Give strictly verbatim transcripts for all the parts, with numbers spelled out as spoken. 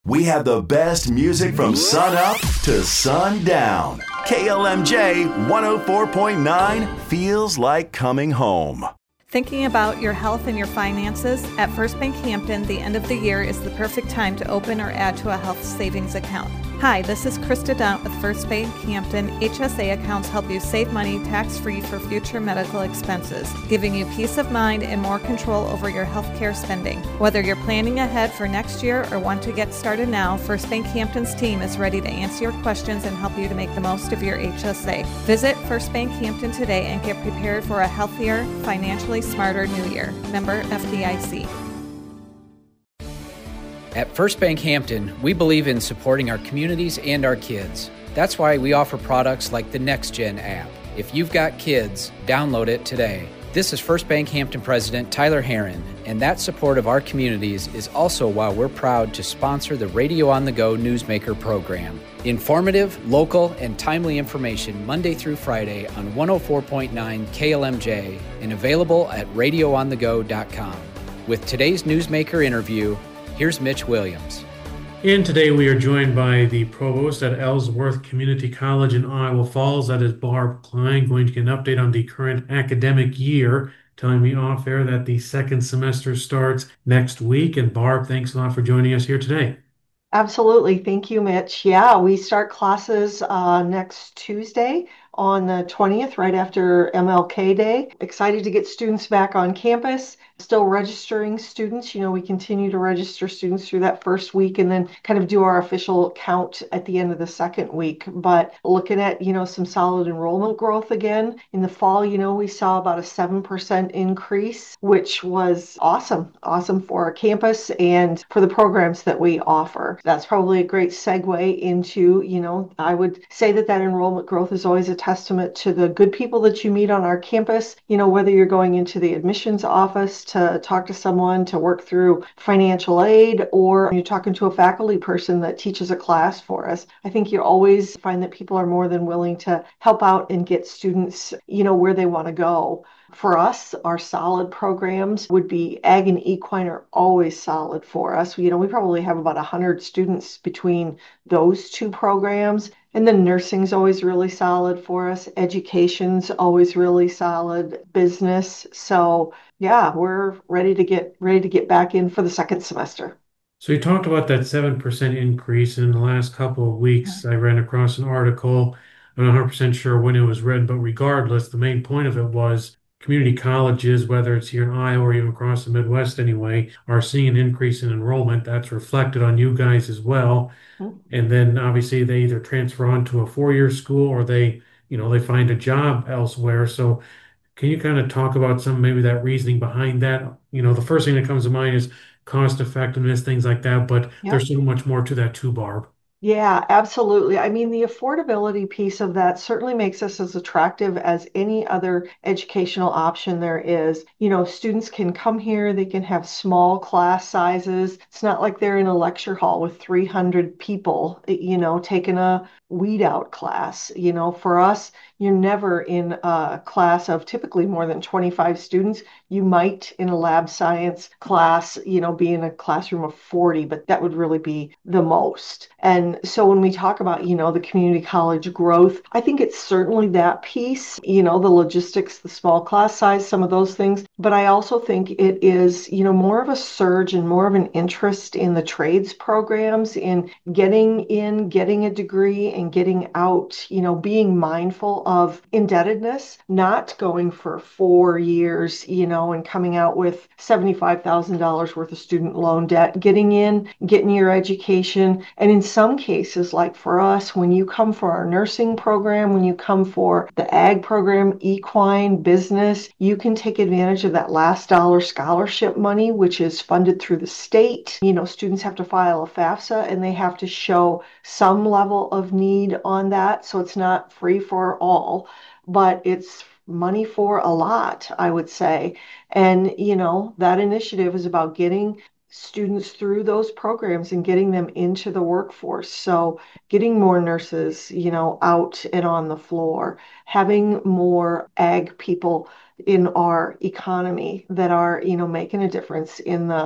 We have the best music from sun up to sundown. K L M J one oh four point nine feels like coming home. Thinking about your health and your finances? At First Bank Hampton, the end of the year is the perfect time to open or add to a health savings account. Hi, this is Krista Dunt with First Bank Hampton. H S A accounts help you save money tax-free for future medical expenses, giving you peace of mind and more control over your healthcare spending. Whether you're planning ahead for next year or want to get started now, First Bank Hampton's team is ready to answer your questions and help you to make the most of your H S A. Visit First Bank Hampton today and get prepared for a healthier, financially smarter new year. Member F D I C. At First Bank Hampton, we believe in supporting our communities and our kids. That's why we offer products like the NextGen app. If you've got kids, download it today. This is First Bank Hampton President Tyler Herron, and that support of our communities is also why we're proud to sponsor the Radio on the Go Newsmaker program. Informative, local, and timely information Monday through Friday on one oh four point nine K L M J and available at radio on the go dot com. With today's Newsmaker interview, here's Mitch Williams. And today we are joined by the provost at Ellsworth Community College in Iowa Falls. That is Barb Klein, going to get an update on the current academic year, telling me off air that the second semester starts next week. And Barb, thanks a lot for joining us here today. Absolutely. Thank you, Mitch. Yeah, we start classes uh, next Tuesday on the twentieth, right after M L K Day. Excited to get students back on campus. Still registering students. You know, we continue to register students through that first week and then kind of do our official count at the end of the second week. But looking at, you know, some solid enrollment growth again. In the fall, you know, we saw about a seven percent increase, which was awesome. Awesome for our campus and for the programs that we offer. That's probably a great segue into, you know, I would say that that enrollment growth is always a testament to the good people that you meet on our campus. You know, whether you're going into the admissions office to talk to someone to work through financial aid, or you're talking to a faculty person that teaches a class for us. I think you always find that people are more than willing to help out and get students, you know, where they want to go. For us, our solid programs would be ag and equine are always solid for us. You know, we probably have about one hundred students between those two programs. And then nursing's always really solid for us. Education's always really solid. Business. So yeah, we're ready to get ready to get back in for the second semester. So you talked about that seven percent increase in the last couple of weeks. I ran across an article. I'm not one hundred percent sure when it was written, but regardless, the main point of it was community colleges, whether it's here in Iowa or even across the Midwest anyway, are seeing an increase in enrollment. That's reflected on you guys as well. Mm-hmm. And then obviously they either transfer on to a four-year school or they, you know, they find a job elsewhere. So can you kind of talk about some, maybe that reasoning behind that? You know, the first thing that comes to mind is cost effectiveness, things like that, but yep. There's so much more to that too, Barb. Yeah, absolutely. I mean, the affordability piece of that certainly makes us as attractive as any other educational option there is. You know, students can come here, they can have small class sizes. It's not like they're in a lecture hall with three hundred people, you know, taking a weed out class. You know, for us, you're never in a class of typically more than twenty-five students. You might in a lab science class, you know, be in a classroom of forty, but that would really be the most. And so when we talk about, you know, the community college growth, I think it's certainly that piece, you know, the logistics, the small class size, some of those things. But I also think it is, you know, more of a surge and more of an interest in the trades programs, in getting in, getting a degree and getting out, you know, being mindful of indebtedness, not going for four years, you know, and coming out with seventy-five thousand dollars worth of student loan debt, getting in, getting your education. And in some cases, like for us, when you come for our nursing program, when you come for the ag program, equine, business, you can take advantage of that last dollar scholarship money, which is funded through the state. You know, students have to file a FAFSA and they have to show some level of need on that. So it's not free for all, but it's money for a lot, I would say. And, you know, that initiative is about getting students through those programs and getting them into the workforce. So getting more nurses, you know, out and on the floor, having more ag people in our economy that are, you know, making a difference in the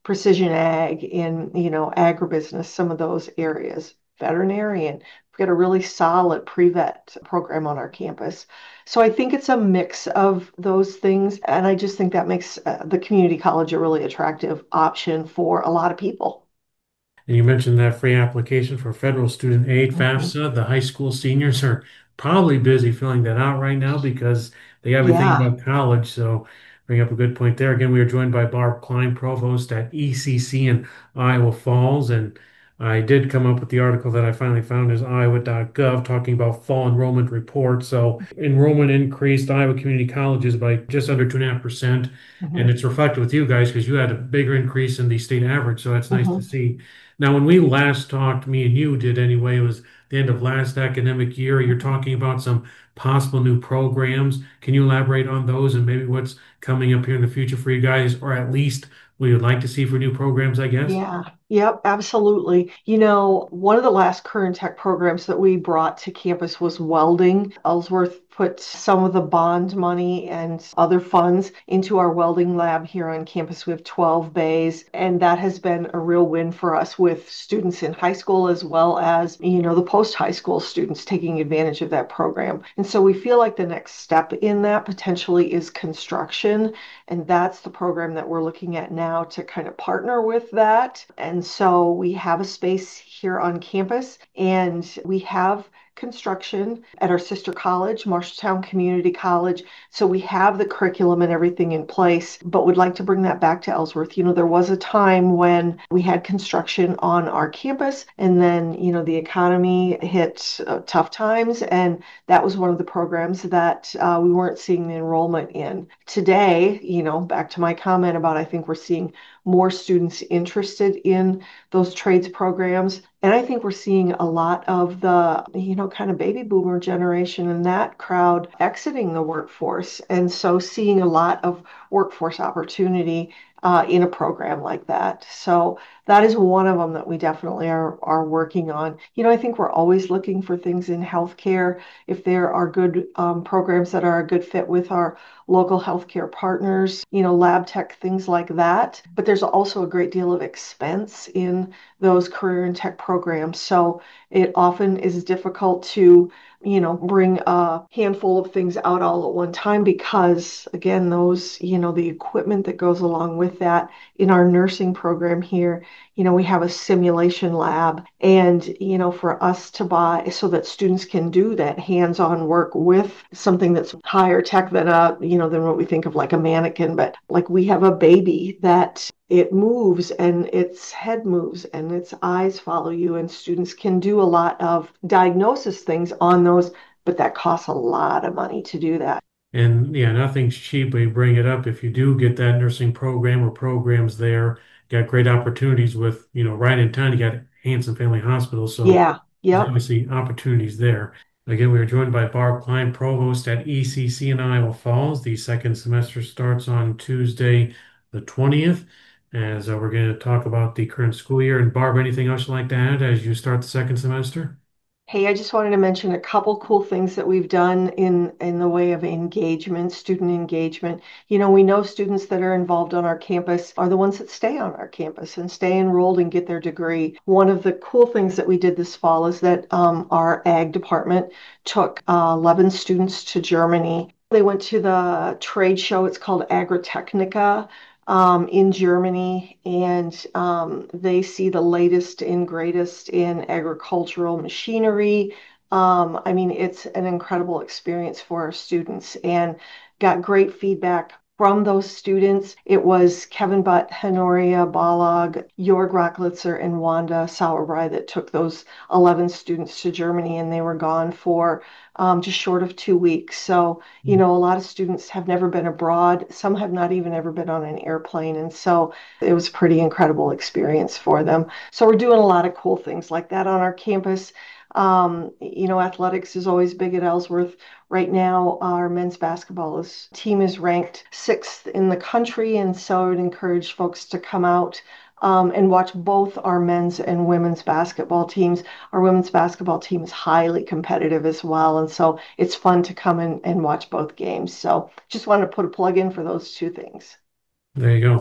precision ag, in, you know, agribusiness, some of those areas, veterinarian. We've got a really solid pre-vet program on our campus. So I think it's a mix of those things. And I just think that makes uh, the community college a really attractive option for a lot of people. And you mentioned that free application for federal student aid, Mhm. FAFSA. The high school seniors are probably busy filling that out right now because they got to be thinking Yeah. about college. So bring up a good point there. Again, we are joined by Barb Klein, provost at E C C in Iowa Falls. And I did come up with the article that I finally found is iowa dot gov talking about fall enrollment report. So enrollment increased Iowa community colleges by just under two and a half percent. And Mhm. it's reflected with you guys because you had a bigger increase in the state average. So that's nice to Mhm. see. Now, when we last talked, me and you did anyway, it was the end of last academic year. You're talking about some possible new programs. Can you elaborate on those and maybe what's coming up here in the future for you guys, or at least we would like to see for new programs, I guess? Yeah, yep, absolutely. You know, one of the last career and tech programs that we brought to campus was welding. Ellsworth put some of the bond money and other funds into our welding lab here on campus. We have twelve bays, and that has been a real win for us with students in high school as well as, you know, the post-high school students taking advantage of that program. And so we feel like the next step in that potentially is construction. And that's the program that we're looking at now to kind of partner with that. And so we have a space here on campus and we have construction at our sister college, Marshalltown Community College. So we have the curriculum and everything in place, but would like to bring that back to Ellsworth. You know, there was a time when we had construction on our campus, and then, you know, the economy hit uh, tough times, and that was one of the programs that uh, we weren't seeing the enrollment in. Today, you know, back to my comment about I think we're seeing more students interested in those trades programs. And I think we're seeing a lot of the, you know, kind of baby boomer generation and that crowd exiting the workforce. And so seeing a lot of workforce opportunity uh, in a program like that. So that is one of them that we definitely are, are working on. You know, I think we're always looking for things in healthcare. If there are good um, programs that are a good fit with our local healthcare partners, you know, lab tech, things like that. But there's also a great deal of expense in those career and tech programs. So it often is difficult to, you know, bring a handful of things out all at one time because, again, those, you know, the equipment that goes along with that in our nursing program here, you know, we have a simulation lab. And, you know, for us to buy so that students can do that hands-on work with something that's higher tech than a, you know, than what we think of like a mannequin, but like we have a baby that it moves and its head moves and its eyes follow you, and students can do a lot of diagnosis things on those, but that costs a lot of money to do that. And yeah, nothing's cheap, but you bring it up. If you do get that nursing program or programs there, you got great opportunities with, you know, right in town, you got Hanson Family Hospital. So Yeah, there's yep. obviously opportunities there. Again, we are joined by Barb Klein, provost at E C C in Iowa Falls. The second semester starts on Tuesday, the twentieth, as uh, we're going to talk about the current school year. And Barb, anything else you'd like to add as you start the second semester? Hey, I just wanted to mention a couple cool things that we've done in in the way of engagement, student engagement. You know, we know students that are involved on our campus are the ones that stay on our campus and stay enrolled and get their degree. One of the cool things that we did this fall is that um, our ag department took uh, eleven students to Germany. They went to the trade show. It's called Agritechnica um, in Germany, and um, they see the latest and greatest in agricultural machinery. Um, I mean, it's an incredible experience for our students and got great feedback from those students. It was Kevin Butt, Honoria Balog, Jorg Rocklitzer, and Wanda Sauerbrei that took those eleven students to Germany, and they were gone for um, just short of two weeks. So, you know, a lot of students have never been abroad. Some have not even ever been on an airplane. And so it was a pretty incredible experience for them. So we're doing a lot of cool things like that on our campus. Um, you know, athletics is always big at Ellsworth. Right now, our men's basketball is, team is ranked sixth in the country. And so I would encourage folks to come out um, and watch both our men's and women's basketball teams. Our women's basketball team is highly competitive as well. And so it's fun to come in and watch both games. So just wanted to put a plug in for those two things. There you go.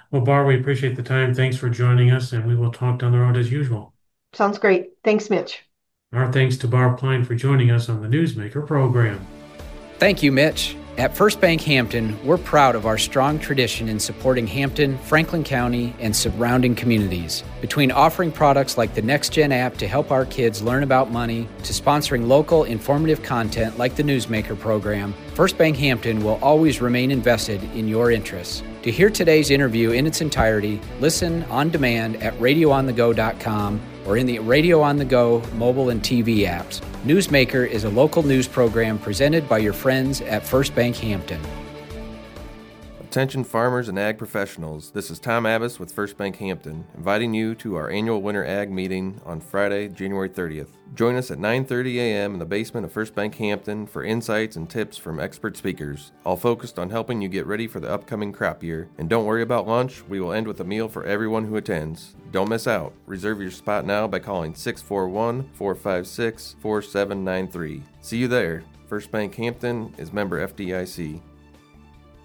Well, Bar, we appreciate the time. Thanks for joining us, and we will talk down the road as usual. Sounds great. Thanks, Mitch. Our thanks to Barb Klein for joining us on the Newsmaker program. Thank you, Mitch. At First Bank Hampton, we're proud of our strong tradition in supporting Hampton, Franklin County, and surrounding communities. Between offering products like the NextGen app to help our kids learn about money, to sponsoring local, informative content like the Newsmaker program, First Bank Hampton will always remain invested in your interests. To hear today's interview in its entirety, listen on demand at radio on the go dot com or in the Radio on the Go mobile and T V apps. Newsmaker is a local news program presented by your friends at First Bank Hampton. Attention farmers and ag professionals, this is Tom Abbas with First Bank Hampton, inviting you to our annual Winter Ag Meeting on Friday, January thirtieth. Join us at nine thirty a.m. in the basement of First Bank Hampton for insights and tips from expert speakers, all focused on helping you get ready for the upcoming crop year. And don't worry about lunch, we will end with a meal for everyone who attends. Don't miss out. Reserve your spot now by calling six four one, four five six, four seven nine three. See you there. First Bank Hampton is member F D I C.